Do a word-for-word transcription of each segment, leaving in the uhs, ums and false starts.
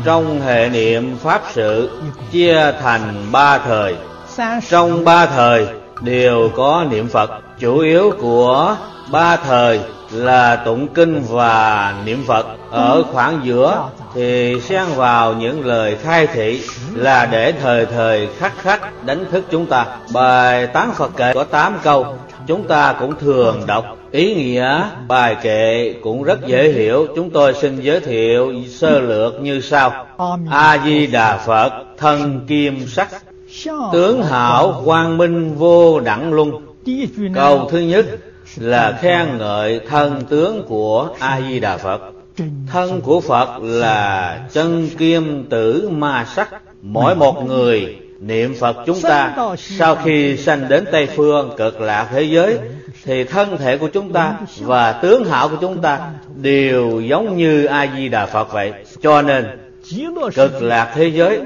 Trong hệ niệm Pháp sự chia thành ba thời. Trong ba thời đều có niệm Phật. Chủ yếu của ba thời là tụng kinh và niệm Phật. Ở khoảng giữa thì xen vào những lời khai thị, là để thời thời khắc khắc đánh thức chúng ta. Bài tán Phật kệ có tám câu, chúng ta cũng thường đọc. Ý nghĩa bài kệ cũng rất dễ hiểu, chúng tôi xin giới thiệu sơ lược như sau. A Di Đà Phật thân kim sắc, tướng hảo quang minh vô đẳng luân. Câu thứ nhất là khen ngợi thân tướng của A Di Đà Phật. Thân của Phật là chân kim tử ma sắc. Mỗi một người niệm Phật chúng ta sau khi sanh đến Tây Phương Cực Lạc thế giới thì thân thể của chúng ta và tướng hảo của chúng ta đều giống như A Di Đà Phật vậy. Cho nên Cực Lạc thế giới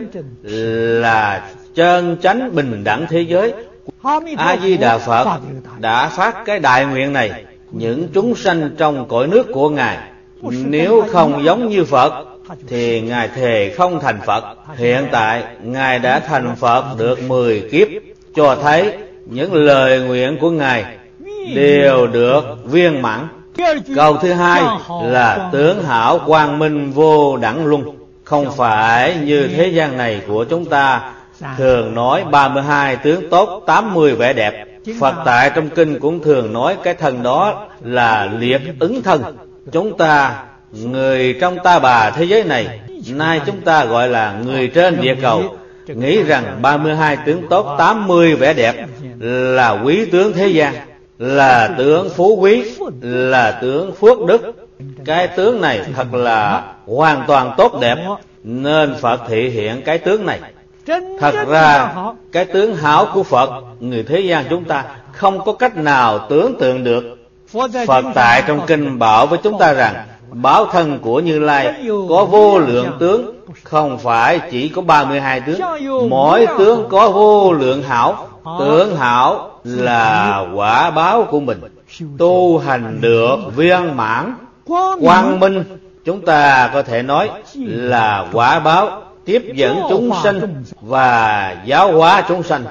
là chân chánh bình đẳng thế giới. A Di Đà Phật đã phát cái đại nguyện này. Những chúng sanh trong cõi nước của Ngài nếu không giống như Phật thì Ngài thề không thành Phật. Hiện tại Ngài đã thành Phật được mười kiếp, cho thấy những lời nguyện của Ngài đều được viên mãn. Câu thứ hai là tướng hảo quang minh vô đẳng luân. Không phải như thế gian này của chúng ta thường nói ba mươi hai tướng tốt, tám mươi vẻ đẹp. Phật tại trong kinh cũng thường nói cái thân đó là liệt ứng thân. Chúng ta, người trong ta bà thế giới này, nay chúng ta gọi là người trên địa cầu, nghĩ rằng ba mươi hai tướng tốt, tám mươi vẻ đẹp là quý tướng thế gian, là tướng phú quý, là tướng phước đức. Cái tướng này thật là hoàn toàn tốt đẹp, nên Phật thị hiện cái tướng này. Thật ra cái tướng hảo của Phật, người thế gian chúng ta không có cách nào tưởng tượng được. Phật tại trong kinh bảo với chúng ta rằng báo thân của Như Lai có vô lượng tướng, không phải chỉ có ba mươi hai tướng. Mỗi tướng có vô lượng hảo. Tướng hảo là quả báo của mình. Tu hành được viên mãn, quang minh, chúng ta có thể nói là quả báo tiếp dẫn chúng sanh và giáo hóa chúng sanh.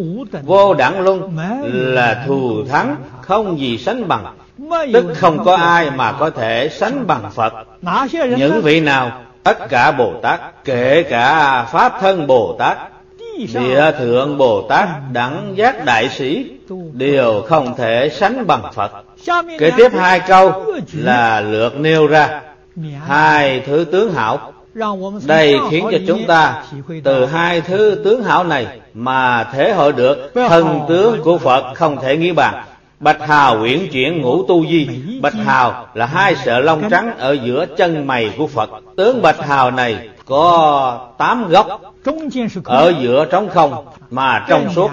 Vô đẳng luân là thù thắng, không gì sánh bằng, tức không có ai mà có thể sánh bằng Phật. Những vị nào? Tất cả Bồ Tát, kể cả Pháp Thân Bồ Tát, Địa Thượng Bồ Tát, Đẳng Giác Đại Sĩ đều không thể sánh bằng Phật. Kế tiếp hai câu là lược nêu ra hai thứ tướng hảo. Đây khiến cho chúng ta từ hai thứ tướng hảo này mà thể hội được thân tướng của Phật không thể nghĩ bàn. Bạch hào uyển chuyển ngũ tu di. Bạch hào là hai sợi lông trắng ở giữa chân mày của Phật. Tướng bạch hào này có tám góc, ở giữa trống không mà trong suốt.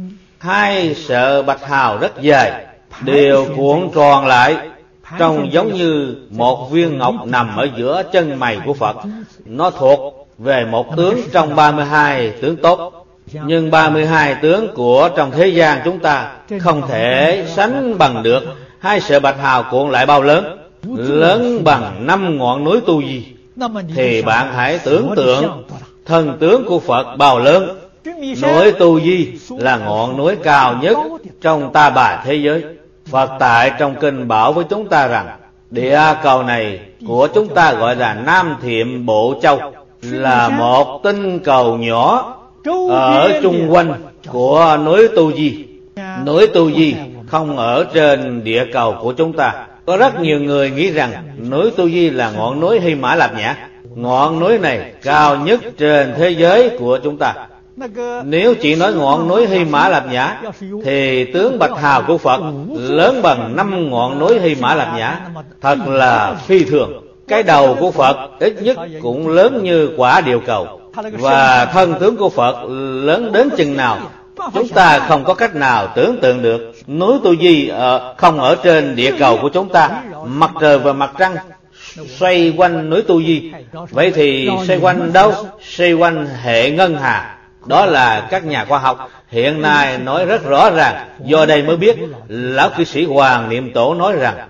Hai sợi bạch hào rất dài, đều cuộn tròn lại, trông giống như một viên ngọc nằm ở giữa chân mày của Phật. Nó thuộc về một tướng trong ba mươi hai tướng tốt. Nhưng ba mươi hai tướng của trong thế gian chúng ta không thể sánh bằng được. Hai sợi bạch hào cuộn lại bao lớn? Lớn bằng năm ngọn núi Tu Di. Thì bạn hãy tưởng tượng thân tướng của Phật bao lớn. Núi Tu Di là ngọn núi cao nhất trong ta bà thế giới. Phật tại trong kinh bảo với chúng ta rằng địa cầu này của chúng ta gọi là Nam Thiệm Bộ Châu, là một tinh cầu nhỏ ở chung quanh của núi Tu Di. Núi Tu Di không ở trên địa cầu của chúng ta. Có rất nhiều người nghĩ rằng núi Tu Di là ngọn núi Hy Mã Lạp Nhã. Ngọn núi này cao nhất trên thế giới của chúng ta. Nếu chỉ nói ngọn núi Hy Mã Lạp Nhã thì tướng bạch hào của Phật lớn bằng năm ngọn núi Hy Mã Lạp Nhã. Thật là phi thường. Cái đầu của Phật ít nhất cũng lớn như quả địa cầu. Và thân tướng của Phật lớn đến chừng nào chúng ta không có cách nào tưởng tượng được. Núi Tu Di ở, không ở trên địa cầu của chúng ta. Mặt trời và mặt trăng xoay quanh núi Tu Di. Vậy thì xoay quanh đâu? Xoay quanh hệ ngân hà. Đó là các nhà khoa học hiện nay nói rất rõ ràng. Do đây mới biết lão cư sĩ Hoàng Niệm Tổ nói rằng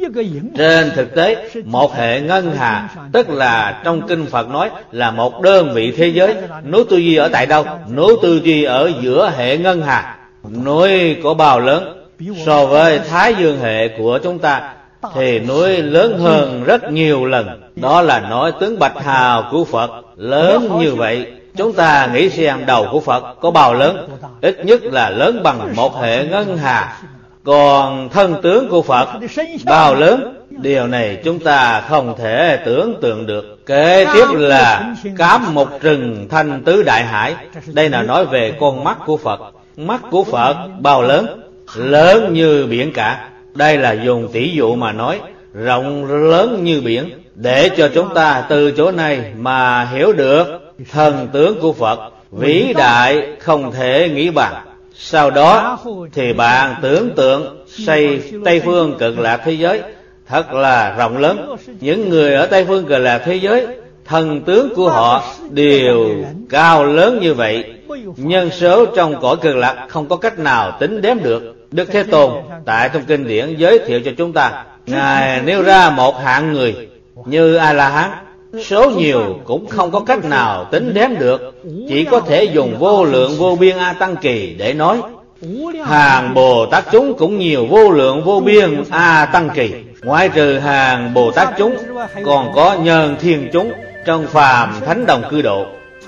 Trên thực tế, một hệ ngân hà, tức là trong kinh Phật nói là một đơn vị thế giới. Núi Tu Di ở tại đâu? Núi Tu Di ở giữa hệ ngân hà. Núi có bao lớn? So với Thái Dương hệ của chúng ta thì núi lớn hơn rất nhiều lần. Đó là nói tướng Bạch Hào của Phật lớn như vậy. Chúng ta nghĩ xem đầu của Phật có bao lớn? Ít nhất là lớn bằng một hệ ngân hà. Còn thân tướng của Phật bao lớn? Điều này chúng ta không thể tưởng tượng được. Kế tiếp là cám một rừng thanh tứ đại hải. Đây là nói về con mắt của Phật. Mắt của Phật bao lớn? Lớn như biển cả. Đây là dùng tỷ dụ mà nói, rộng lớn như biển, để cho chúng ta từ chỗ này mà hiểu được thần tướng của Phật vĩ đại không thể nghĩ bàn. Sau đó thì bạn tưởng tượng xây Tây Phương Cực Lạc thế giới thật là rộng lớn. Những người ở Tây Phương Cực Lạc thế giới, thần tướng của họ đều cao lớn như vậy. Nhân số trong cõi Cực Lạc không có cách nào tính đếm được. Đức Thế Tôn tại trong kinh điển giới thiệu cho chúng ta, Ngài nêu ra một hạng người như A-la-hán, số nhiều cũng không có cách nào tính đếm được, chỉ có thể dùng vô lượng vô biên A Tăng Kỳ để nói. Hàng Bồ Tát chúng cũng nhiều vô lượng vô biên A Tăng Kỳ. Ngoại trừ hàng Bồ Tát chúng, còn có nhân thiên chúng trong phàm thánh đồng cư độ.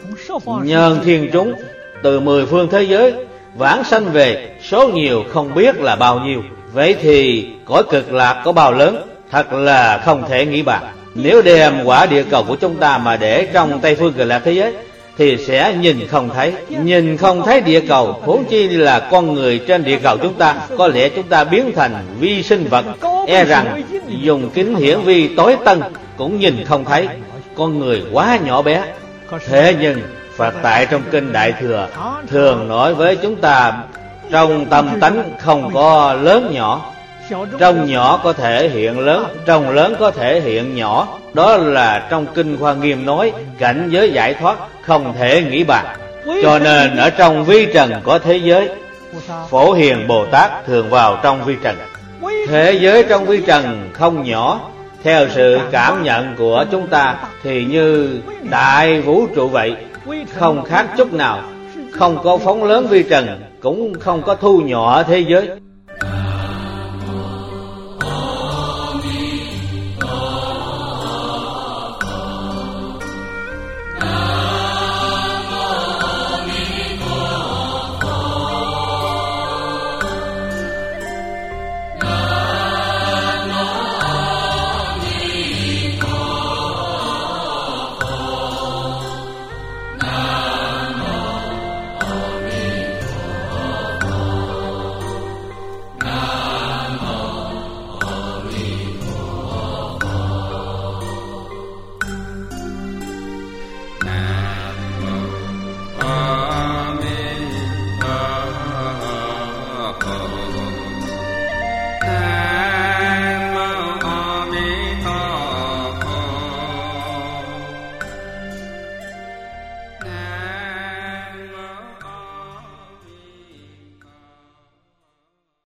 Nhân thiên chúng từ mười phương thế giới vãng sanh về, số nhiều không biết là bao nhiêu. Vậy thì cõi Cực Lạc có bao lớn? Thật là không thể nghĩ bàn. Nếu đem quả địa cầu của chúng ta mà để trong Tây Phương Cực Lạc thế giới thì sẽ nhìn không thấy. Nhìn không thấy địa cầu, huống chi là con người trên địa cầu chúng ta. Có lẽ chúng ta biến thành vi sinh vật, e rằng dùng kính hiển vi tối tân cũng nhìn không thấy. Con người quá nhỏ bé. Thế nhưng Phật tại trong kinh Đại Thừa thường nói với chúng ta, trong tâm tánh không có lớn nhỏ. Trong nhỏ có thể hiện lớn, trong lớn có thể hiện nhỏ. Đó là trong kinh Hoa Nghiêm nói cảnh giới giải thoát không thể nghĩ bàn. Cho nên ở trong vi trần có thế giới. Phổ Hiền Bồ Tát thường vào trong vi trần. Thế giới trong vi trần không nhỏ. Theo sự cảm nhận của chúng ta thì như đại vũ trụ vậy, không khác chút nào. Không có phóng lớn vi trần, cũng không có thu nhỏ thế giới.